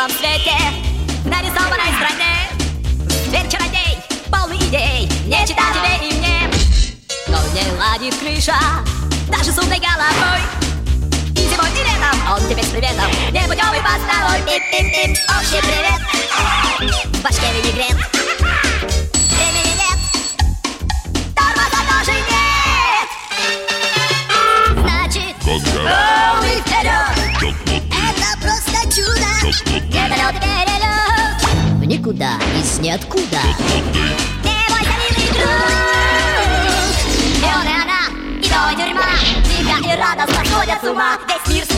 белом свете в нарисованной стране. Зверь чародей, полный идей, не читать тебе и мне. Но не ладит крыша, даже с умной головой. И зимой, и летом он тебе с приветом, непутевый постовой. Пип-пип-пип, общий привет, в башке винегрет. Времени нет, тормоза тоже нет. Значит, полный вперед, это просто чудо. Вертолет и перелет в никуда, из ниоткуда. Не бойся, милый друг, и он, и она, и то, и тюрьма. Тихо и радостно сходят с ума. Весь мир